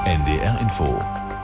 NDR Info.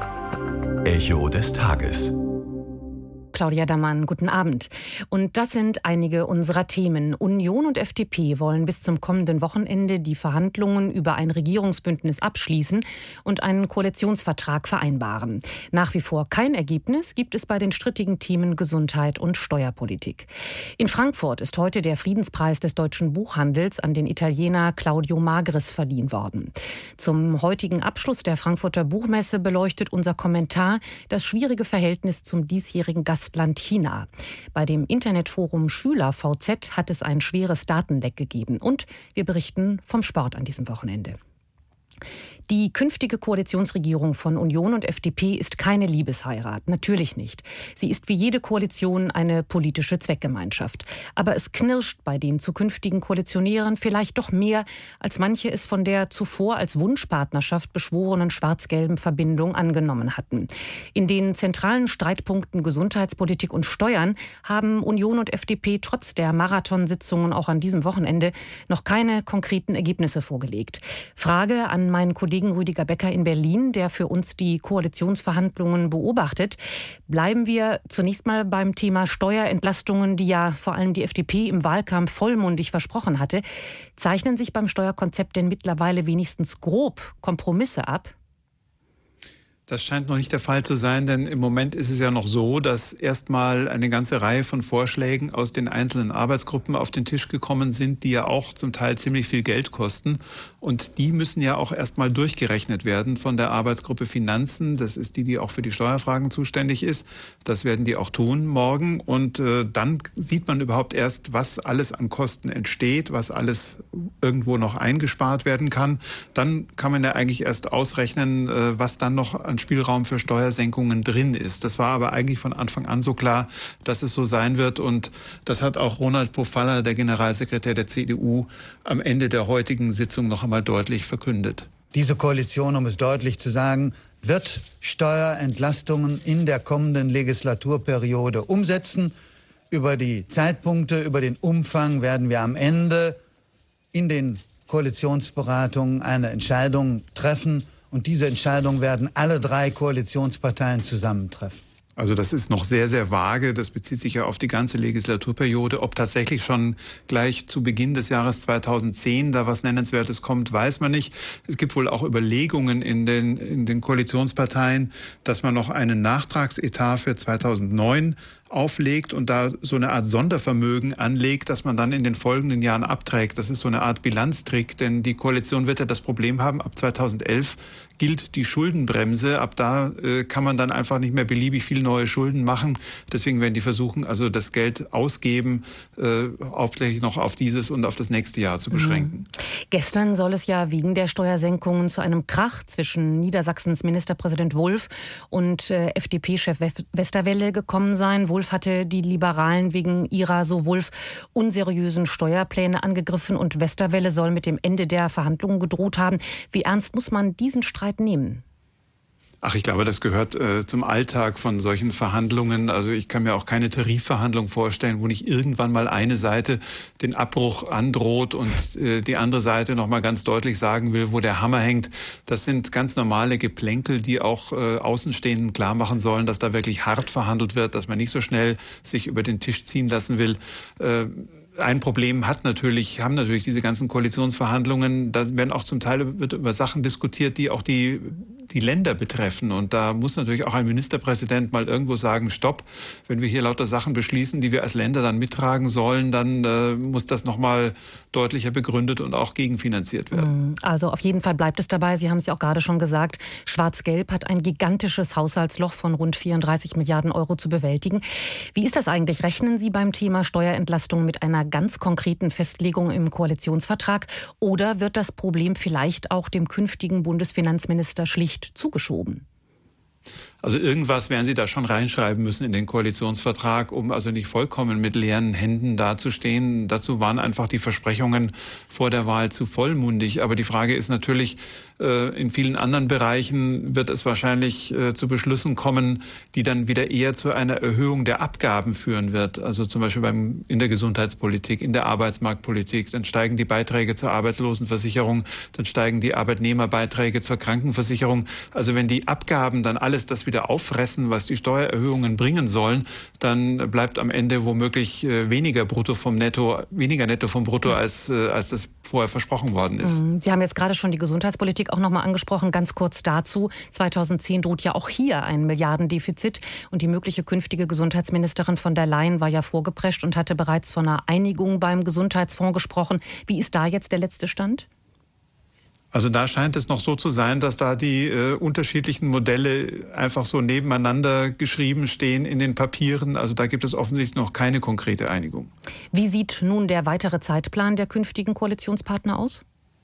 Echo des Tages. Claudia Dammann, guten Abend. Und das sind einige unserer Themen. Union und FDP wollen bis zum kommenden Wochenende die Verhandlungen über ein Regierungsbündnis abschließen und einen Koalitionsvertrag vereinbaren. Nach wie vor kein Ergebnis gibt es bei den strittigen Themen Gesundheit und Steuerpolitik. In Frankfurt ist heute der Friedenspreis des deutschen Buchhandels an den Italiener Claudio Magris verliehen worden. Zum heutigen Abschluss der Frankfurter Buchmesse beleuchtet unser Kommentar das schwierige Verhältnis zum diesjährigen Gastland China. Bei dem Internetforum SchülerVZ hat es ein schweres Datenleck gegeben. Und wir berichten vom Sport an diesem Wochenende. Die künftige Koalitionsregierung von Union und FDP ist keine Liebesheirat, natürlich nicht. Sie ist wie jede Koalition eine politische Zweckgemeinschaft. Aber es knirscht bei den zukünftigen Koalitionären vielleicht doch mehr, als manche es von der zuvor als Wunschpartnerschaft beschworenen schwarz-gelben Verbindung angenommen hatten. In den zentralen Streitpunkten Gesundheitspolitik und Steuern haben Union und FDP trotz der Marathonsitzungen auch an diesem Wochenende noch keine konkreten Ergebnisse vorgelegt. Frage an meinen Kollegen Rüdiger Becker in Berlin, der für uns die Koalitionsverhandlungen beobachtet. Bleiben wir zunächst mal beim Thema Steuerentlastungen, die ja vor allem die FDP im Wahlkampf vollmundig versprochen hatte. Zeichnen sich beim Steuerkonzept denn mittlerweile wenigstens grob Kompromisse ab? Das scheint noch nicht der Fall zu sein, denn im Moment ist es ja noch so, dass erstmal eine ganze Reihe von Vorschlägen aus den einzelnen Arbeitsgruppen auf den Tisch gekommen sind, die ja auch zum Teil ziemlich viel Geld kosten. Und die müssen ja auch erstmal durchgerechnet werden von der Arbeitsgruppe Finanzen. Das ist die auch für die Steuerfragen zuständig ist. Das werden die auch tun morgen. Und dann sieht man überhaupt erst, was alles an Kosten entsteht, was alles irgendwo noch eingespart werden kann. Dann kann man ja eigentlich erst ausrechnen, was dann noch an Spielraum für Steuersenkungen drin ist. Das war aber eigentlich von Anfang an so klar, dass es so sein wird. Und das hat auch Ronald Pofalla, der Generalsekretär der CDU, am Ende der heutigen Sitzung noch einmal deutlich verkündet. Diese Koalition, um es deutlich zu sagen, wird Steuerentlastungen in der kommenden Legislaturperiode umsetzen. Über die Zeitpunkte, über den Umfang werden wir am Ende in den Koalitionsberatungen eine Entscheidung treffen. Und diese Entscheidung werden alle drei Koalitionsparteien zusammentreffen. Also das ist noch sehr, sehr vage. Das bezieht sich ja auf die ganze Legislaturperiode. Ob tatsächlich schon gleich zu Beginn des Jahres 2010 da was Nennenswertes kommt, weiß man nicht. Es gibt wohl auch Überlegungen in den Koalitionsparteien, dass man noch einen Nachtragsetat für 2009 auflegt und da so eine Art Sondervermögen anlegt, das man dann in den folgenden Jahren abträgt. Das ist so eine Art Bilanztrick, denn die Koalition wird ja das Problem haben, ab 2011 gilt die Schuldenbremse. Ab da kann man dann einfach nicht mehr beliebig viel neue Schulden machen. Deswegen werden die versuchen, also das Geld ausgeben, hauptsächlich noch auf dieses und auf das nächste Jahr zu beschränken. Gestern soll es ja wegen der Steuersenkungen zu einem Krach zwischen Niedersachsens Ministerpräsident Wulff und FDP-Chef Westerwelle gekommen sein. Wulff hatte die Liberalen wegen ihrer, so Wulff, unseriösen Steuerpläne angegriffen und Westerwelle soll mit dem Ende der Verhandlungen gedroht haben. Wie ernst muss man diesen Streit nehmen? Ach, ich glaube, das gehört zum Alltag von solchen Verhandlungen. Also ich kann mir auch keine Tarifverhandlung vorstellen, wo nicht irgendwann mal eine Seite den Abbruch androht und die andere Seite noch mal ganz deutlich sagen will, wo der Hammer hängt. Das sind ganz normale Geplänkel, die auch Außenstehenden klar machen sollen, dass da wirklich hart verhandelt wird, dass man nicht so schnell sich über den Tisch ziehen lassen will. Ein Problem haben natürlich diese ganzen Koalitionsverhandlungen. Da werden auch zum Teil wird über Sachen diskutiert, die auch die Länder betreffen. Und da muss natürlich auch ein Ministerpräsident mal irgendwo sagen, stopp, wenn wir hier lauter Sachen beschließen, die wir als Länder dann mittragen sollen, dann muss das nochmal deutlicher begründet und auch gegenfinanziert werden. Also auf jeden Fall bleibt es dabei. Sie haben es ja auch gerade schon gesagt, Schwarz-Gelb hat ein gigantisches Haushaltsloch von rund 34 Milliarden Euro zu bewältigen. Wie ist das eigentlich? Rechnen Sie beim Thema Steuerentlastung mit einer ganz konkreten Festlegung im Koalitionsvertrag oder wird das Problem vielleicht auch dem künftigen Bundesfinanzminister schlicht zugeschoben? Also irgendwas werden Sie da schon reinschreiben müssen in den Koalitionsvertrag, um also nicht vollkommen mit leeren Händen dazustehen. Dazu waren einfach die Versprechungen vor der Wahl zu vollmundig. Aber die Frage ist natürlich, in vielen anderen Bereichen wird es wahrscheinlich zu Beschlüssen kommen, die dann wieder eher zu einer Erhöhung der Abgaben führen wird. Also zum Beispiel in der Gesundheitspolitik, in der Arbeitsmarktpolitik. Dann steigen die Beiträge zur Arbeitslosenversicherung, dann steigen die Arbeitnehmerbeiträge zur Krankenversicherung. Also wenn die Abgaben dann alles das wieder auffressen, was die Steuererhöhungen bringen sollen, dann bleibt am Ende womöglich weniger Netto vom Brutto, als das vorher versprochen worden ist. Sie haben jetzt gerade schon die Gesundheitspolitik auch noch mal angesprochen. Ganz kurz dazu. 2010 droht ja auch hier ein Milliardendefizit. Und die mögliche künftige Gesundheitsministerin von der Leyen war ja vorgeprescht und hatte bereits von einer Einigung beim Gesundheitsfonds gesprochen. Wie ist da jetzt der letzte Stand? Also da scheint es noch so zu sein, dass da die unterschiedlichen Modelle einfach so nebeneinander geschrieben stehen in den Papieren. Also da gibt es offensichtlich noch keine konkrete Einigung. Wie sieht nun der weitere Zeitplan der künftigen Koalitionspartner aus?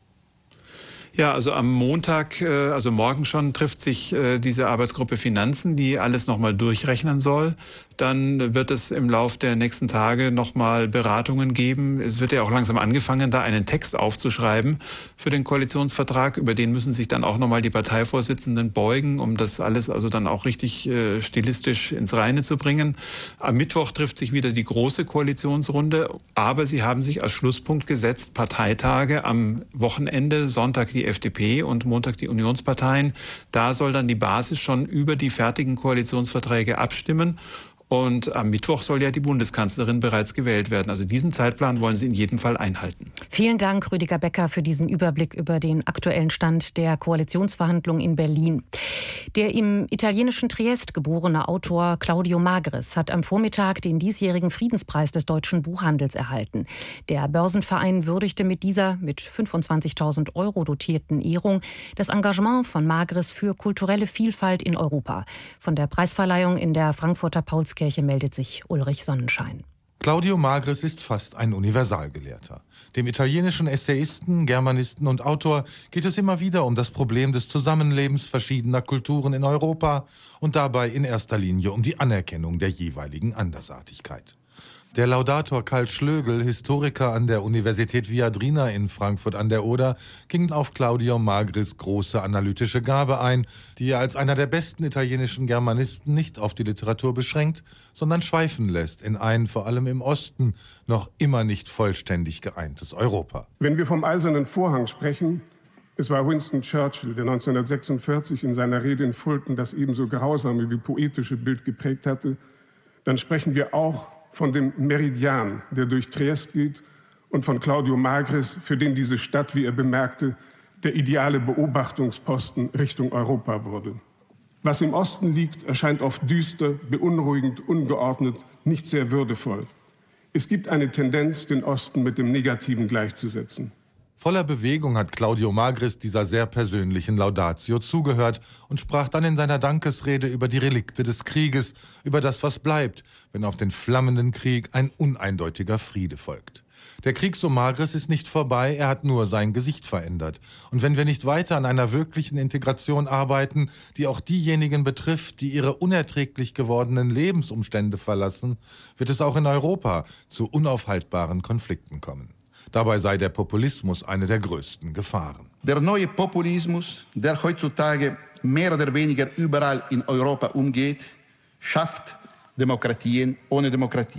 Ja, also am Montag, also morgen schon, trifft sich diese Arbeitsgruppe Finanzen, die alles nochmal durchrechnen soll. Dann wird es im Lauf der nächsten Tage nochmal Beratungen geben. Es wird ja auch langsam angefangen, da einen Text aufzuschreiben für den Koalitionsvertrag. Über den müssen sich dann auch nochmal die Parteivorsitzenden beugen, um das alles also dann auch richtig stilistisch ins Reine zu bringen. Am Mittwoch trifft sich wieder die große Koalitionsrunde. Aber sie haben sich als Schlusspunkt gesetzt, Parteitage am Wochenende, Sonntag die FDP und Montag die Unionsparteien. Da soll dann die Basis schon über die fertigen Koalitionsverträge abstimmen. Und am Mittwoch soll ja die Bundeskanzlerin bereits gewählt werden. Also diesen Zeitplan wollen Sie in jedem Fall einhalten. Vielen Dank, Rüdiger Becker, für diesen Überblick über den aktuellen Stand der Koalitionsverhandlungen in Berlin. Der im italienischen Triest geborene Autor Claudio Magris hat am Vormittag den diesjährigen Friedenspreis des deutschen Buchhandels erhalten. Der Börsenverein würdigte mit dieser mit 25.000 € dotierten Ehrung das Engagement von Magris für kulturelle Vielfalt in Europa. Von der Preisverleihung in der Frankfurter Paulskirche meldet sich Ulrich Sonnenschein. Claudio Magris ist fast ein Universalgelehrter. Dem italienischen Essayisten, Germanisten und Autor geht es immer wieder um das Problem des Zusammenlebens verschiedener Kulturen in Europa und dabei in erster Linie um die Anerkennung der jeweiligen Andersartigkeit. Der Laudator Karl Schlögl, Historiker an der Universität Viadrina in Frankfurt an der Oder, ging auf Claudio Magris' große analytische Gabe ein, die er als einer der besten italienischen Germanisten nicht auf die Literatur beschränkt, sondern schweifen lässt in ein vor allem im Osten noch immer nicht vollständig geeintes Europa. Wenn wir vom Eisernen Vorhang sprechen, es war Winston Churchill, der 1946 in seiner Rede in Fulton das ebenso grausame wie poetische Bild geprägt hatte, dann sprechen wir auch von dem Meridian, der durch Triest geht, und von Claudio Magris, für den diese Stadt, wie er bemerkte, der ideale Beobachtungsposten Richtung Europa wurde. Was im Osten liegt, erscheint oft düster, beunruhigend, ungeordnet, nicht sehr würdevoll. Es gibt eine Tendenz, den Osten mit dem Negativen gleichzusetzen. Voller Bewegung hat Claudio Magris dieser sehr persönlichen Laudatio zugehört und sprach dann in seiner Dankesrede über die Relikte des Krieges, über das, was bleibt, wenn auf den flammenden Krieg ein uneindeutiger Friede folgt. Der Krieg, so Magris, ist nicht vorbei, er hat nur sein Gesicht verändert. Und wenn wir nicht weiter an einer wirklichen Integration arbeiten, die auch diejenigen betrifft, die ihre unerträglich gewordenen Lebensumstände verlassen, wird es auch in Europa zu unaufhaltbaren Konflikten kommen. Dabei sei der Populismus eine der größten Gefahren. Der neue Populismus, der heutzutage mehr oder weniger überall in Europa umgeht, schafft Demokratien ohne Demokratie.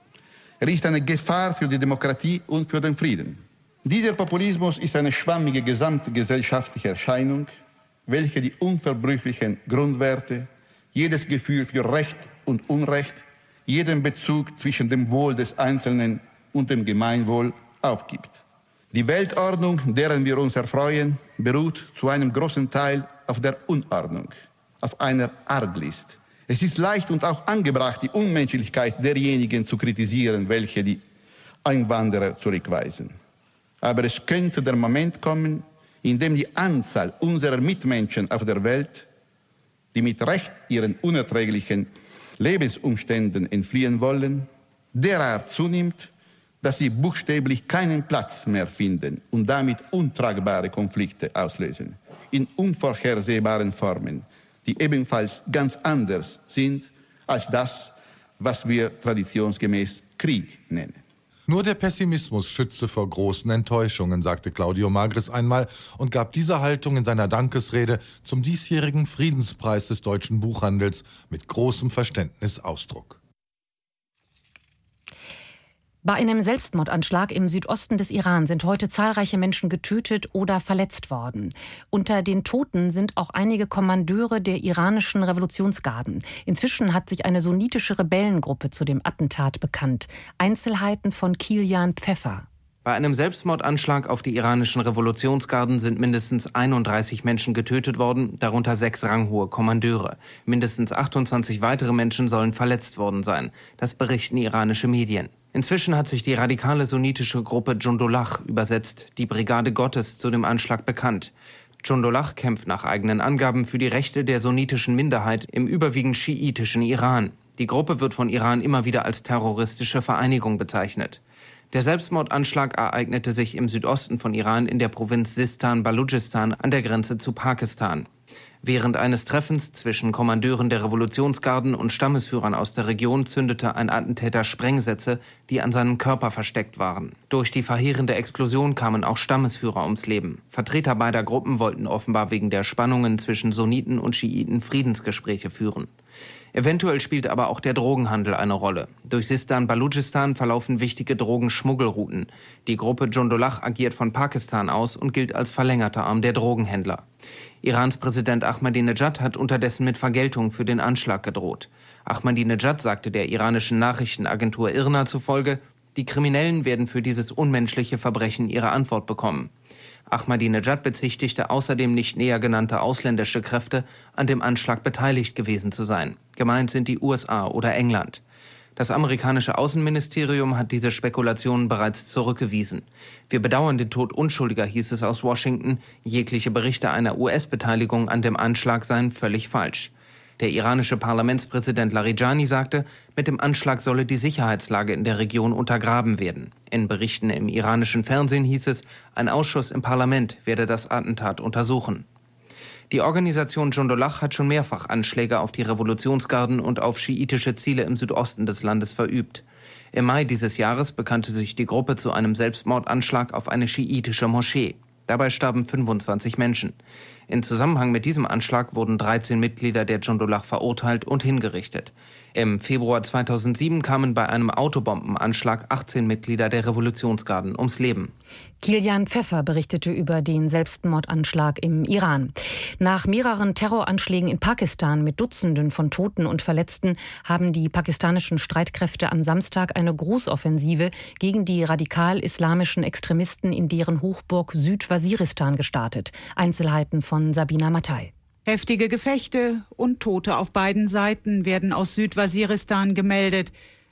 Er ist eine Gefahr für die Demokratie und für den Frieden. Dieser Populismus ist eine schwammige gesamtgesellschaftliche Erscheinung, welche die unverbrüchlichen Grundwerte, jedes Gefühl für Recht und Unrecht, jeden Bezug zwischen dem Wohl des Einzelnen und dem Gemeinwohl aufgibt. Die Weltordnung, deren wir uns erfreuen, beruht zu einem großen Teil auf der Unordnung, auf einer Arglist. Es ist leicht und auch angebracht, die Unmenschlichkeit derjenigen zu kritisieren, welche die Einwanderer zurückweisen. Aber es könnte der Moment kommen, in dem die Anzahl unserer Mitmenschen auf der Welt, die mit Recht ihren unerträglichen Lebensumständen entfliehen wollen, derart zunimmt, dass sie buchstäblich keinen Platz mehr finden und damit untragbare Konflikte auslösen, in unvorhersehbaren Formen, die ebenfalls ganz anders sind als das, was wir traditionsgemäß Krieg nennen. Nur der Pessimismus schütze vor großen Enttäuschungen, sagte Claudio Magris einmal und gab diese Haltung in seiner Dankesrede zum diesjährigen Friedenspreis des deutschen Buchhandels mit großem Verständnis Ausdruck. Bei einem Selbstmordanschlag im Südosten des Iran sind heute zahlreiche Menschen getötet oder verletzt worden. Unter den Toten sind auch einige Kommandeure der iranischen Revolutionsgarden. Inzwischen hat sich eine sunnitische Rebellengruppe zu dem Attentat bekannt. Einzelheiten von Kilian Pfeffer. Bei einem Selbstmordanschlag auf die iranischen Revolutionsgarden sind mindestens 31 Menschen getötet worden, darunter 6 ranghohe Kommandeure. Mindestens 28 weitere Menschen sollen verletzt worden sein. Das berichten iranische Medien. Inzwischen hat sich die radikale sunnitische Gruppe Jundullah, übersetzt die Brigade Gottes, zu dem Anschlag bekannt. Jundullah kämpft nach eigenen Angaben für die Rechte der sunnitischen Minderheit im überwiegend schiitischen Iran. Die Gruppe wird von Iran immer wieder als terroristische Vereinigung bezeichnet. Der Selbstmordanschlag ereignete sich im Südosten von Iran in der Provinz Sistan-Balutschistan an der Grenze zu Pakistan. Während eines Treffens zwischen Kommandeuren der Revolutionsgarden und Stammesführern aus der Region zündete ein Attentäter Sprengsätze, die an seinem Körper versteckt waren. Durch die verheerende Explosion kamen auch Stammesführer ums Leben. Vertreter beider Gruppen wollten offenbar wegen der Spannungen zwischen Sunniten und Schiiten Friedensgespräche führen. Eventuell spielt aber auch der Drogenhandel eine Rolle. Durch Sistan-Balutschistan verlaufen wichtige Drogenschmuggelrouten. Die Gruppe Jundullah agiert von Pakistan aus und gilt als verlängerter Arm der Drogenhändler. Irans Präsident Ahmadinejad hat unterdessen mit Vergeltung für den Anschlag gedroht. Ahmadinejad sagte der iranischen Nachrichtenagentur IRNA zufolge, die Kriminellen werden für dieses unmenschliche Verbrechen ihre Antwort bekommen. Ahmadinejad bezichtigte außerdem nicht näher genannte ausländische Kräfte, an dem Anschlag beteiligt gewesen zu sein. Gemeint sind die USA oder England. Das amerikanische Außenministerium hat diese Spekulationen bereits zurückgewiesen. Wir bedauern den Tod Unschuldiger, hieß es aus Washington. Jegliche Berichte einer US-Beteiligung an dem Anschlag seien völlig falsch. Der iranische Parlamentspräsident Larijani sagte, mit dem Anschlag solle die Sicherheitslage in der Region untergraben werden. In Berichten im iranischen Fernsehen hieß es, ein Ausschuss im Parlament werde das Attentat untersuchen. Die Organisation Jundullah hat schon mehrfach Anschläge auf die Revolutionsgarden und auf schiitische Ziele im Südosten des Landes verübt. Im Mai dieses Jahres bekannte sich die Gruppe zu einem Selbstmordanschlag auf eine schiitische Moschee. Dabei starben 25 Menschen. In Zusammenhang mit diesem Anschlag wurden 13 Mitglieder der Jundullah verurteilt und hingerichtet. Im Februar 2007 kamen bei einem Autobombenanschlag 18 Mitglieder der Revolutionsgarden ums Leben. Kilian Pfeffer berichtete über den Selbstmordanschlag im Iran. Nach mehreren Terroranschlägen in Pakistan mit Dutzenden von Toten und Verletzten haben die pakistanischen Streitkräfte am Samstag eine Großoffensive gegen die radikal-islamischen Extremisten in deren Hochburg Südwaziristan gestartet. Einzelheiten von Sabina Mattei. Heftige Gefechte und Tote auf beiden Seiten werden aus Südwaziristan gemeldet.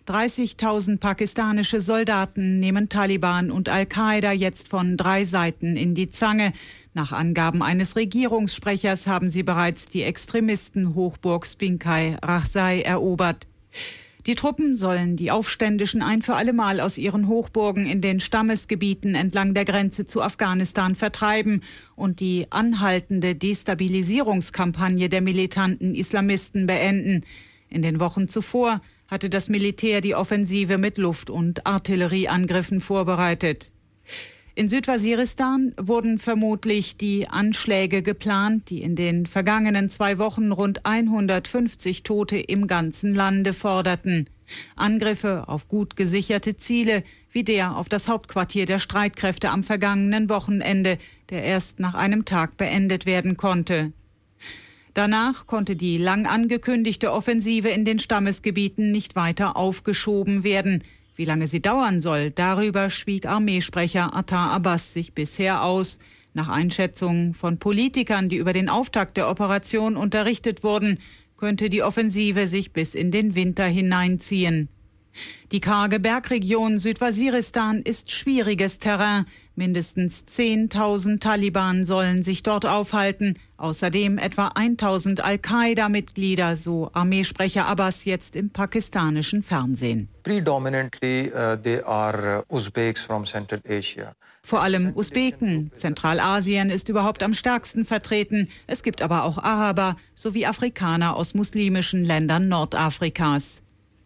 30.000 pakistanische Soldaten nehmen Taliban und Al-Qaida jetzt von 3 Seiten in die Zange. Nach Angaben eines Regierungssprechers haben sie bereits die Extremisten-Hochburg Spinkai Rahsai erobert. Die Truppen sollen die Aufständischen ein für allemal aus ihren Hochburgen in den Stammesgebieten entlang der Grenze zu Afghanistan vertreiben und die anhaltende Destabilisierungskampagne der militanten Islamisten beenden. In den Wochen zuvor hatte das Militär die Offensive mit Luft- und Artillerieangriffen vorbereitet. In Südwaziristan wurden vermutlich die Anschläge geplant, die in den vergangenen 2 Wochen rund 150 Tote im ganzen Lande forderten. Angriffe auf gut gesicherte Ziele, wie der auf das Hauptquartier der Streitkräfte am vergangenen Wochenende, der erst nach einem Tag beendet werden konnte. Danach konnte die lang angekündigte Offensive in den Stammesgebieten nicht weiter aufgeschoben werden. Wie lange sie dauern soll, darüber schwieg Armeesprecher Attar Abbas sich bisher aus. Nach Einschätzungen von Politikern, die über den Auftakt der Operation unterrichtet wurden, könnte die Offensive sich bis in den Winter hineinziehen. Die karge Bergregion Südwaziristan ist schwieriges Terrain Mindestens 10.000 Taliban sollen sich dort aufhalten. Außerdem etwa 1.000 Al-Qaida-Mitglieder, so Armeesprecher Abbas jetzt im pakistanischen Fernsehen. Predominantly they are Uzbeks from Central Asia. Vor allem Usbeken. Zentralasien ist überhaupt am stärksten vertreten. Es gibt aber auch Araber sowie Afrikaner aus muslimischen Ländern Nordafrikas.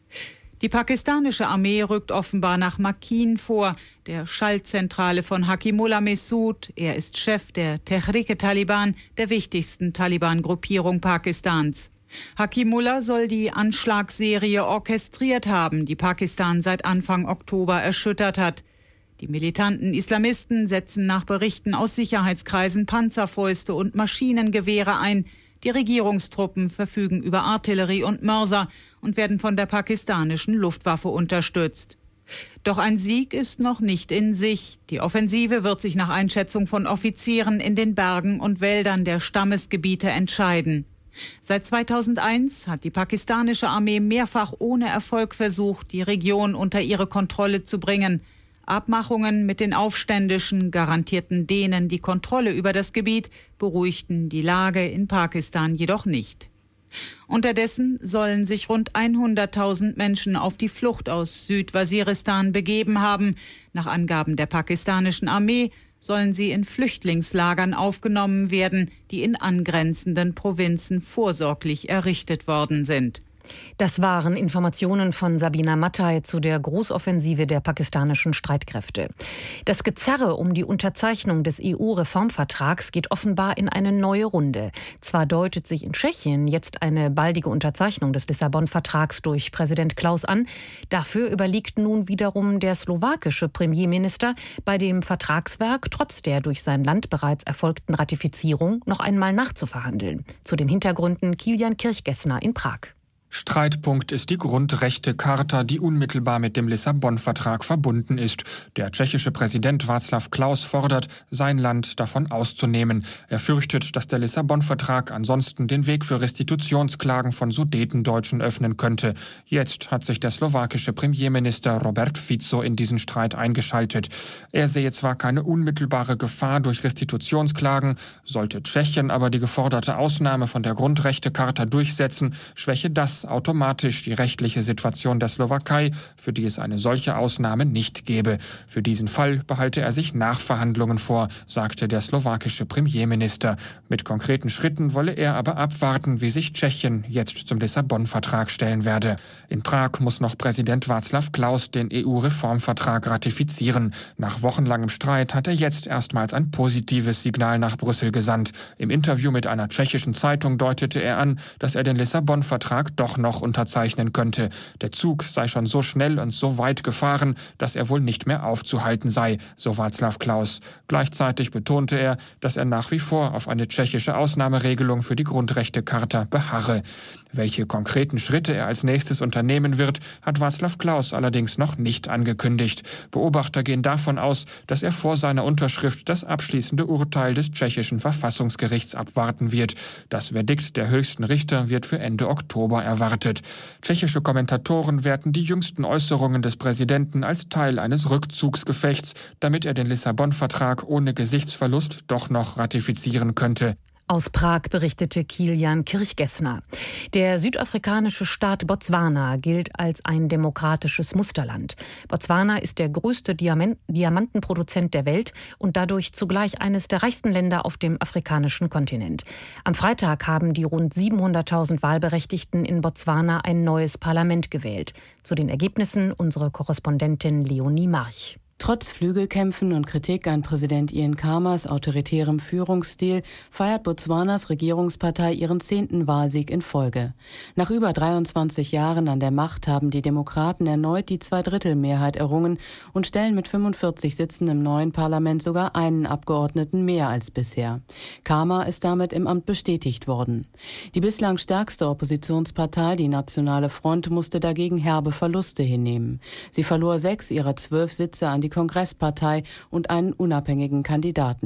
Die pakistanische Armee rückt offenbar nach Makin vor, der Schaltzentrale von Hakimullah Mehsud. Er ist Chef der Tehrik-e-Taliban, der wichtigsten Taliban-Gruppierung Pakistans. Hakimullah soll die Anschlagsserie orchestriert haben, die Pakistan seit Anfang Oktober erschüttert hat. Die militanten Islamisten setzen nach Berichten aus Sicherheitskreisen Panzerfäuste und Maschinengewehre ein. Die Regierungstruppen verfügen über Artillerie und Mörser und werden von der pakistanischen Luftwaffe unterstützt. Doch ein Sieg ist noch nicht in Sicht. Die Offensive wird sich nach Einschätzung von Offizieren in den Bergen und Wäldern der Stammesgebiete entscheiden. Seit 2001 hat die pakistanische Armee mehrfach ohne Erfolg versucht, die Region unter ihre Kontrolle zu bringen. Abmachungen mit den Aufständischen garantierten denen die Kontrolle über das Gebiet, beruhigten die Lage in Pakistan jedoch nicht. Unterdessen sollen sich rund 100.000 Menschen auf die Flucht aus Südwaziristan begeben haben. Nach Angaben der pakistanischen Armee sollen sie in Flüchtlingslagern aufgenommen werden, die in angrenzenden Provinzen vorsorglich errichtet worden sind. Das waren Informationen von Sabina Mattei zu der Großoffensive der pakistanischen Streitkräfte. Das Gezerre um die Unterzeichnung des EU-Reformvertrags geht offenbar in eine neue Runde. Zwar deutet sich in Tschechien jetzt eine baldige Unterzeichnung des Lissabon-Vertrags durch Präsident Klaus an, dafür überliegt nun wiederum der slowakische Premierminister, bei dem Vertragswerk trotz der durch sein Land bereits erfolgten Ratifizierung noch einmal nachzuverhandeln. Zu den Hintergründen Kilian Kirchgessner in Prag. Streitpunkt ist die Grundrechtecharta, die unmittelbar mit dem Lissabon-Vertrag verbunden ist. Der tschechische Präsident Václav Klaus fordert, sein Land davon auszunehmen. Er fürchtet, dass der Lissabon-Vertrag ansonsten den Weg für Restitutionsklagen von Sudetendeutschen öffnen könnte. Jetzt hat sich der slowakische Premierminister Robert Fico in diesen Streit eingeschaltet. Er sehe zwar keine unmittelbare Gefahr durch Restitutionsklagen, sollte Tschechien aber die geforderte Ausnahme von der Grundrechtecharta durchsetzen, schwäche das automatisch die rechtliche Situation der Slowakei, für die es eine solche Ausnahme nicht gäbe. Für diesen Fall behalte er sich Nachverhandlungen vor, sagte der slowakische Premierminister. Mit konkreten Schritten wolle er aber abwarten, wie sich Tschechien jetzt zum Lissabon-Vertrag stellen werde. In Prag muss noch Präsident Václav Klaus den EU-Reformvertrag ratifizieren. Nach wochenlangem Streit hat er jetzt erstmals ein positives Signal nach Brüssel gesandt. Im Interview mit einer tschechischen Zeitung deutete er an, dass er den Lissabon-Vertrag doch noch unterzeichnen könnte. Der Zug sei schon so schnell und so weit gefahren, dass er wohl nicht mehr aufzuhalten sei, so Václav Klaus. Gleichzeitig betonte er, dass er nach wie vor auf eine tschechische Ausnahmeregelung für die Grundrechtecharta beharre. Welche konkreten Schritte er als nächstes unternehmen wird, hat Václav Klaus allerdings noch nicht angekündigt. Beobachter gehen davon aus, dass er vor seiner Unterschrift das abschließende Urteil des tschechischen Verfassungsgerichts abwarten wird. Das Verdikt der höchsten Richter wird für Ende Oktober erwartet. Tschechische Kommentatoren werten die jüngsten Äußerungen des Präsidenten als Teil eines Rückzugsgefechts, damit er den Lissabon-Vertrag ohne Gesichtsverlust doch noch ratifizieren könnte. Aus Prag berichtete Kilian Kirchgessner. Der südafrikanische Staat Botswana gilt als ein demokratisches Musterland. Botswana ist der größte Diamantenproduzent der Welt und dadurch zugleich eines der reichsten Länder auf dem afrikanischen Kontinent. Am Freitag haben die rund 700.000 Wahlberechtigten in Botswana ein neues Parlament gewählt. Zu den Ergebnissen unsere Korrespondentin Leonie March. Trotz Flügelkämpfen und Kritik an Präsident Ian Khamas autoritärem Führungsstil feiert Botswanas Regierungspartei ihren 10. Wahlsieg in Folge. Nach über 23 Jahren an der Macht haben die Demokraten erneut die Zweidrittelmehrheit errungen und stellen mit 45 Sitzen im neuen Parlament sogar einen Abgeordneten mehr als bisher. Khama ist damit im Amt bestätigt worden. Die bislang stärkste Oppositionspartei, die Nationale Front, musste dagegen herbe Verluste hinnehmen. Sie verlor 6 ihrer 12 Sitze an die Kongresspartei und einen unabhängigen Kandidaten.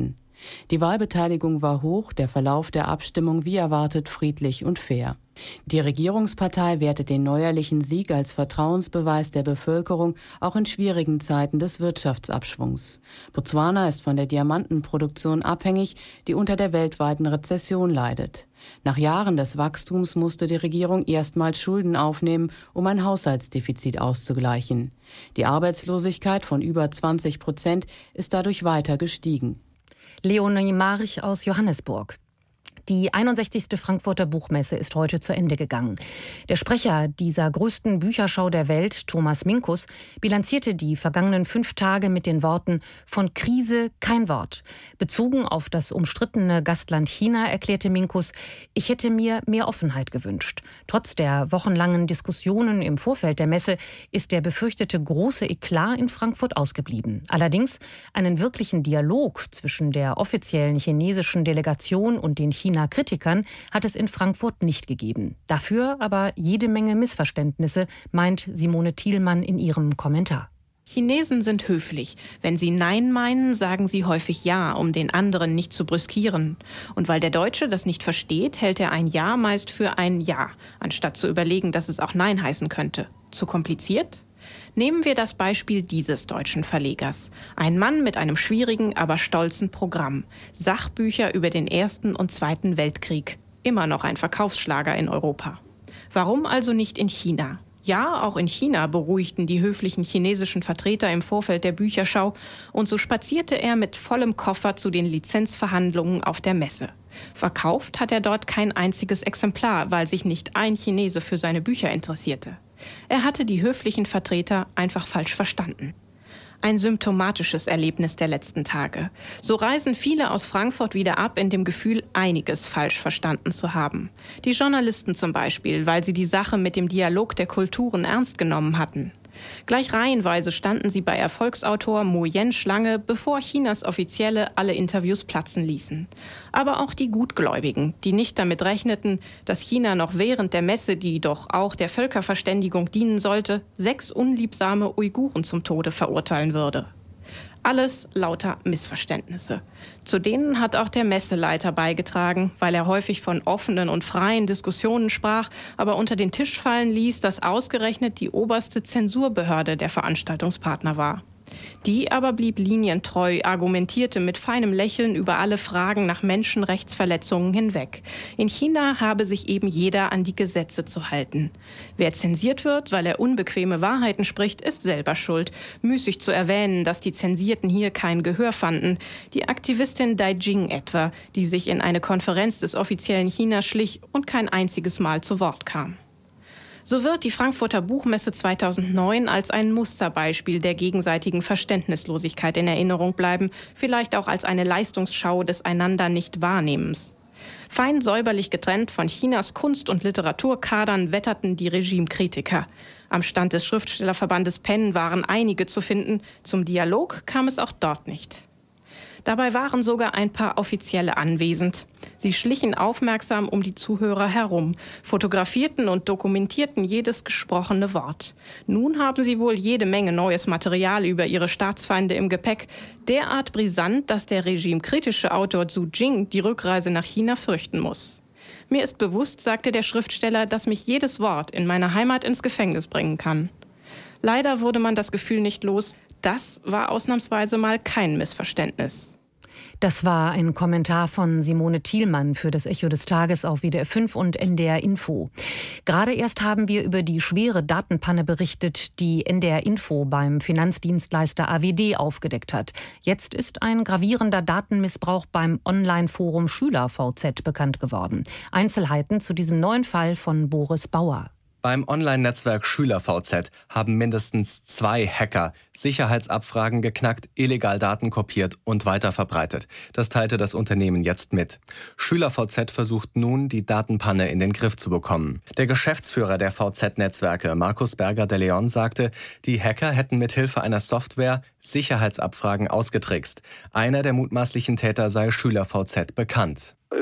Die Wahlbeteiligung war hoch, der Verlauf der Abstimmung wie erwartet friedlich und fair. Die Regierungspartei wertet den neuerlichen Sieg als Vertrauensbeweis der Bevölkerung auch in schwierigen Zeiten des Wirtschaftsabschwungs. Botswana ist von der Diamantenproduktion abhängig, die unter der weltweiten Rezession leidet. Nach Jahren des Wachstums musste die Regierung erstmals Schulden aufnehmen, um ein Haushaltsdefizit auszugleichen. Die Arbeitslosigkeit von über 20% ist dadurch weiter gestiegen. Leonie March aus Johannesburg. Die 61. Frankfurter Buchmesse ist heute zu Ende gegangen. Der Sprecher dieser größten Bücherschau der Welt, Thomas Minkus, bilanzierte die vergangenen 5 Tage mit den Worten „Von Krise kein Wort". Bezogen auf das umstrittene Gastland China erklärte Minkus: „Ich hätte mir mehr Offenheit gewünscht. Trotz der wochenlangen Diskussionen im Vorfeld der Messe ist der befürchtete große Eklat in Frankfurt ausgeblieben. Allerdings einen wirklichen Dialog zwischen der offiziellen chinesischen Delegation und den China-Kritikern hat es in Frankfurt nicht gegeben. Dafür aber jede Menge Missverständnisse, meint Simone Thielmann in ihrem Kommentar. Chinesen sind höflich. Wenn sie Nein meinen, sagen sie häufig Ja, um den anderen nicht zu brüskieren. Und weil der Deutsche das nicht versteht, hält er ein Ja meist für ein Ja, anstatt zu überlegen, dass es auch Nein heißen könnte. Zu kompliziert? Nehmen wir das Beispiel dieses deutschen Verlegers. Ein Mann mit einem schwierigen, aber stolzen Programm. Sachbücher über den Ersten und Zweiten Weltkrieg. Immer noch ein Verkaufsschlager in Europa. Warum also nicht in China? Ja, auch in China beruhigten die höflichen chinesischen Vertreter im Vorfeld der Bücherschau und so spazierte er mit vollem Koffer zu den Lizenzverhandlungen auf der Messe. Verkauft hat er dort kein einziges Exemplar, weil sich nicht ein Chinese für seine Bücher interessierte. Er hatte die höflichen Vertreter einfach falsch verstanden. Ein symptomatisches Erlebnis der letzten Tage. So reisen viele aus Frankfurt wieder ab in dem Gefühl, einiges falsch verstanden zu haben. Die Journalisten zum Beispiel, weil sie die Sache mit dem Dialog der Kulturen ernst genommen hatten. Gleich reihenweise standen sie bei Erfolgsautor Mo Yen Schlange, bevor Chinas Offizielle alle Interviews platzen ließen. Aber auch die Gutgläubigen, die nicht damit rechneten, dass China noch während der Messe, die doch auch der Völkerverständigung dienen sollte, 6 unliebsame Uiguren zum Tode verurteilen würde. Alles lauter Missverständnisse. Zu denen hat auch der Messeleiter beigetragen, weil er häufig von offenen und freien Diskussionen sprach, aber unter den Tisch fallen ließ, dass ausgerechnet die oberste Zensurbehörde der Veranstaltungspartner war. Die aber blieb linientreu, argumentierte mit feinem Lächeln über alle Fragen nach Menschenrechtsverletzungen hinweg. In China habe sich eben jeder an die Gesetze zu halten. Wer zensiert wird, weil er unbequeme Wahrheiten spricht, ist selber schuld. Müßig zu erwähnen, dass die Zensierten hier kein Gehör fanden. Die Aktivistin Dai Jing etwa, die sich in eine Konferenz des offiziellen Chinas schlich und kein einziges Mal zu Wort kam. So wird die Frankfurter Buchmesse 2009 als ein Musterbeispiel der gegenseitigen Verständnislosigkeit in Erinnerung bleiben, vielleicht auch als eine Leistungsschau des Einander-Nicht-Wahrnehmens. Fein säuberlich getrennt von Chinas Kunst- und Literaturkadern wetterten die Regimekritiker. Am Stand des Schriftstellerverbandes PEN waren einige zu finden, zum Dialog kam es auch dort nicht. Dabei waren sogar ein paar Offizielle anwesend. Sie schlichen aufmerksam um die Zuhörer herum, fotografierten und dokumentierten jedes gesprochene Wort. Nun haben sie wohl jede Menge neues Material über ihre Staatsfeinde im Gepäck, derart brisant, dass der regimekritische Autor Zhu Jing die Rückreise nach China fürchten muss. Mir ist bewusst, sagte der Schriftsteller, dass mich jedes Wort in meiner Heimat ins Gefängnis bringen kann. Leider wurde man das Gefühl nicht los, das war ausnahmsweise mal kein Missverständnis. Das war ein Kommentar von Simone Thielmann für das Echo des Tages auf WDR 5 und NDR Info. Gerade erst haben wir über die schwere Datenpanne berichtet, die NDR Info beim Finanzdienstleister AWD aufgedeckt hat. Jetzt ist ein gravierender Datenmissbrauch beim Online-Forum SchülerVZ bekannt geworden. Einzelheiten zu diesem neuen Fall von Boris Bauer. Beim Online-Netzwerk SchülerVZ haben mindestens 2 Hacker Sicherheitsabfragen geknackt, illegal Daten kopiert und weiterverbreitet. Das teilte das Unternehmen jetzt mit. SchülerVZ versucht nun, die Datenpanne in den Griff zu bekommen. Der Geschäftsführer der VZ-Netzwerke, Markus Berger de Leon, sagte, die Hacker hätten mithilfe einer Software Sicherheitsabfragen ausgetrickst. Einer der mutmaßlichen Täter sei SchülerVZ bekannt. Es ist so,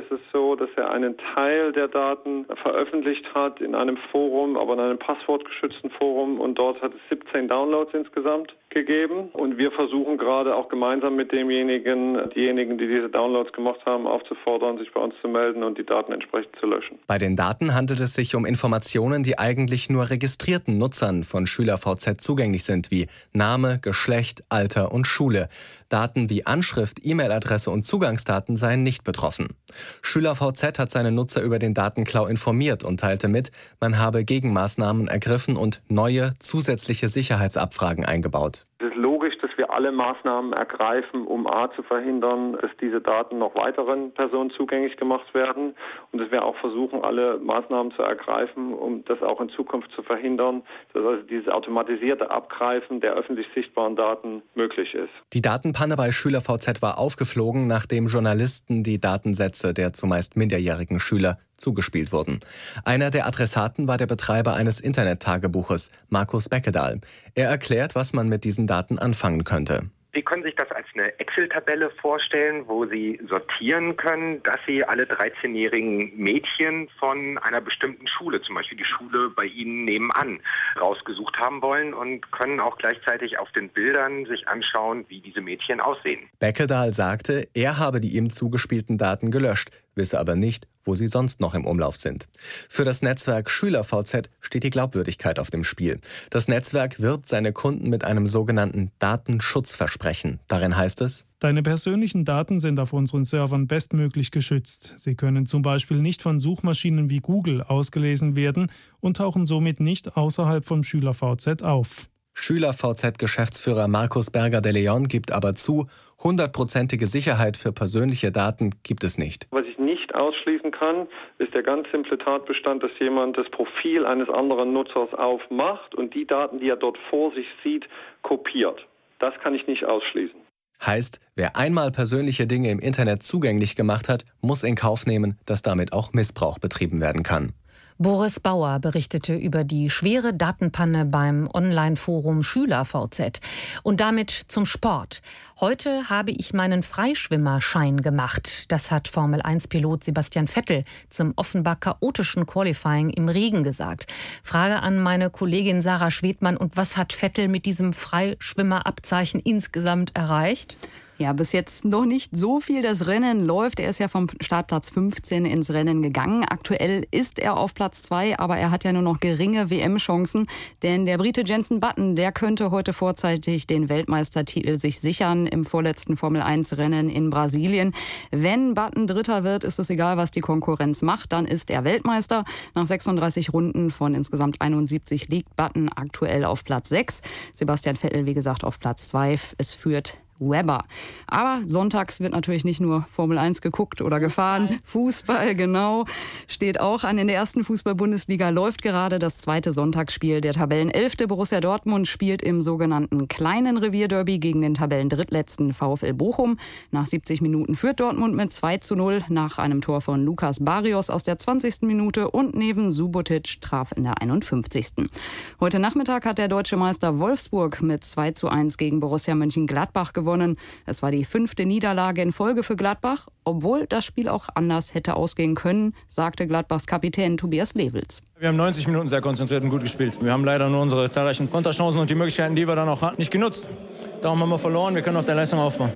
so, dass er einen Teil der Daten veröffentlicht hat in einem Forum, aber in einem passwortgeschützten Forum, und dort hat es 17 Downloads insgesamt gegeben. Und wir versuchen gerade auch gemeinsam mit diejenigen, die diese Downloads gemacht haben, aufzufordern, sich bei uns zu melden und die Daten entsprechend zu löschen. Bei den Daten handelt es sich um Informationen, die eigentlich nur registrierten Nutzern von SchülerVZ zugänglich sind, wie Name, Geschlecht, Alter und Schule. Daten wie Anschrift, E-Mail-Adresse und Zugangsdaten seien nicht betroffen. SchülerVZ hat seine Nutzer über den Datenklau informiert und teilte mit, man habe Gegenmaßnahmen ergriffen und neue, zusätzliche Sicherheitsabfragen eingebaut. Es ist logisch, dass wir alle Maßnahmen ergreifen, um zu verhindern, dass diese Daten noch weiteren Personen zugänglich gemacht werden, und dass wir auch versuchen, alle Maßnahmen zu ergreifen, um das auch in Zukunft zu verhindern, dass also dieses automatisierte Abgreifen der öffentlich sichtbaren Daten möglich ist. Die Datenpanne bei SchülerVZ war aufgeflogen, nachdem Journalisten die Datensätze der zumeist minderjährigen Schüler zugespielt wurden. Einer der Adressaten war der Betreiber eines Internet-Tagebuches, Markus Beckedahl. Er erklärt, was man mit diesen Daten anfangen könnte. Sie können sich das als eine Excel-Tabelle vorstellen, wo Sie sortieren können, dass Sie alle 13-jährigen Mädchen von einer bestimmten Schule, zum Beispiel die Schule bei Ihnen nebenan, rausgesucht haben wollen, und können auch gleichzeitig auf den Bildern sich anschauen, wie diese Mädchen aussehen. Beckedahl sagte, er habe die ihm zugespielten Daten gelöscht, wisse aber nicht, wo sie sonst noch im Umlauf sind. Für das Netzwerk SchülerVZ steht die Glaubwürdigkeit auf dem Spiel. Das Netzwerk wirbt seine Kunden mit einem sogenannten Datenschutzversprechen. Darin heißt es: Deine persönlichen Daten sind auf unseren Servern bestmöglich geschützt. Sie können zum Beispiel nicht von Suchmaschinen wie Google ausgelesen werden und tauchen somit nicht außerhalb vom SchülerVZ auf. SchülerVZ-Geschäftsführer Markus Berger de Leon gibt aber zu, 100%ige Sicherheit für persönliche Daten gibt es nicht. Was ich nicht ausschließen kann, ist der ganz simple Tatbestand, dass jemand das Profil eines anderen Nutzers aufmacht und die Daten, die er dort vor sich sieht, kopiert. Das kann ich nicht ausschließen. Heißt, wer einmal persönliche Dinge im Internet zugänglich gemacht hat, muss in Kauf nehmen, dass damit auch Missbrauch betrieben werden kann. Boris Bauer berichtete über die schwere Datenpanne beim Online-Forum SchülerVZ. Und damit zum Sport. Heute habe ich meinen Freischwimmerschein gemacht. Das hat Formel-1-Pilot Sebastian Vettel zum offenbar chaotischen Qualifying im Regen gesagt. Frage an meine Kollegin Sarah Schwedmann. Und was hat Vettel mit diesem Freischwimmerabzeichen insgesamt erreicht? Ja, bis jetzt noch nicht so viel. Das Rennen läuft. Er ist ja vom Startplatz 15 ins Rennen gegangen. Aktuell ist er auf Platz 2, aber er hat ja nur noch geringe WM-Chancen. Denn der Brite Jenson Button, der könnte heute vorzeitig den Weltmeistertitel sich sichern im vorletzten Formel-1-Rennen in Brasilien. Wenn Button Dritter wird, ist es egal, was die Konkurrenz macht. Dann ist er Weltmeister. Nach 36 Runden von insgesamt 71 liegt Button aktuell auf Platz 6. Sebastian Vettel, wie gesagt, auf Platz 2. Es führt Webber. Aber sonntags wird natürlich nicht nur Formel 1 geguckt oder gefahren. Fußball, genau, steht auch an. In der ersten Fußball-Bundesliga läuft gerade das zweite Sonntagsspiel. Der Tabellenelfte Borussia Dortmund spielt im sogenannten kleinen Revierderby gegen den Tabellendrittletzten VfL Bochum. Nach 70 Minuten führt Dortmund mit 2:0 nach einem Tor von Lukas Barrios aus der 20. Minute und Neven Subotic traf in der 51. Heute Nachmittag hat der deutsche Meister Wolfsburg mit 2:1 gegen Borussia Mönchengladbach gewonnen. Es war die 5. Niederlage in Folge für Gladbach, obwohl das Spiel auch anders hätte ausgehen können, sagte Gladbachs Kapitän Tobias Lewels. Wir haben 90 Minuten sehr konzentriert und gut gespielt. Wir haben leider nur unsere zahlreichen Konterchancen und die Möglichkeiten, die wir dann auch hatten, nicht genutzt. Darum haben wir verloren, wir können auf der Leistung aufbauen.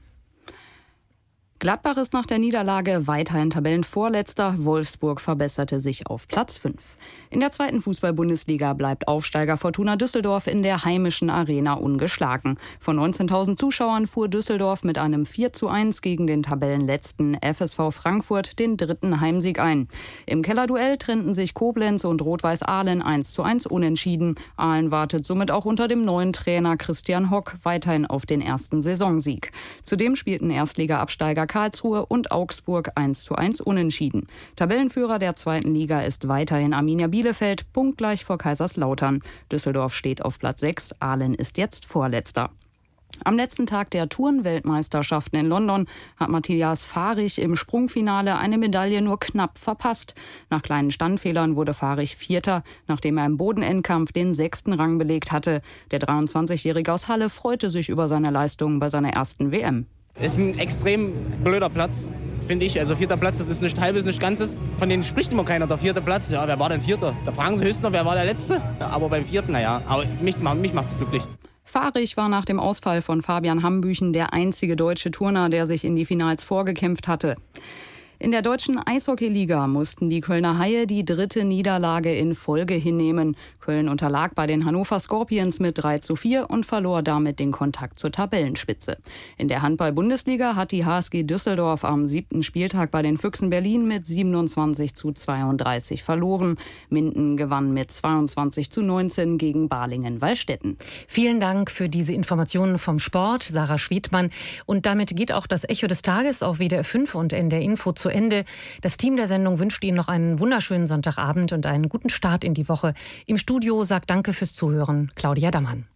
Gladbach ist nach der Niederlage weiterhin Tabellenvorletzter. Wolfsburg verbesserte sich auf Platz 5. In der zweiten Fußball-Bundesliga bleibt Aufsteiger Fortuna Düsseldorf in der heimischen Arena ungeschlagen. Von 19.000 Zuschauern fuhr Düsseldorf mit einem 4:1 gegen den Tabellenletzten FSV Frankfurt den dritten Heimsieg ein. Im Kellerduell trennten sich Koblenz und Rot-Weiß Ahlen 1:1 unentschieden. Ahlen wartet somit auch unter dem neuen Trainer Christian Hock weiterhin auf den ersten Saisonsieg. Zudem spielten Erstliga-Absteiger Karlsruhe und Augsburg 1:1 unentschieden. Tabellenführer der zweiten Liga ist weiterhin Arminia Bielefeld, punktgleich vor Kaiserslautern. Düsseldorf steht auf Platz 6, Ahlen ist jetzt Vorletzter. Am letzten Tag der Turnweltmeisterschaften in London hat Matthias Fahrig im Sprungfinale eine Medaille nur knapp verpasst. Nach kleinen Standfehlern wurde Fahrig Vierter, nachdem er im Bodenendkampf den 6. Rang belegt hatte. Der 23-Jährige aus Halle freute sich über seine Leistung bei seiner ersten WM. Ist ein extrem blöder Platz, finde ich. Also 4. Platz, das ist nicht halbes, nicht ganzes. Von denen spricht immer keiner. Der 4. Platz, ja, wer war denn 4.? Da fragen sie höchstens noch, wer war der Letzte? Aber beim 4., naja, aber mich macht es glücklich. Fahrig war nach dem Ausfall von Fabian Hambüchen der einzige deutsche Turner, der sich in die Finals vorgekämpft hatte. In der deutschen Eishockeyliga mussten die Kölner Haie die 3. Niederlage in Folge hinnehmen. Köln unterlag bei den Hannover Scorpions mit 3:4 und verlor damit den Kontakt zur Tabellenspitze. In der Handball-Bundesliga hat die HSG Düsseldorf am 7. Spieltag bei den Füchsen Berlin mit 27:32 verloren. Minden gewann mit 22:19 gegen Balingen-Wallstätten. Vielen Dank für diese Informationen vom Sport, Sarah Schwiedmann. Und damit geht auch das Echo des Tages auf WDR 5 und NDR Info zu Ende. Das Team der Sendung wünscht Ihnen noch einen wunderschönen Sonntagabend und einen guten Start in die Woche. Im Studio sagt Danke fürs Zuhören, Claudia Dammann.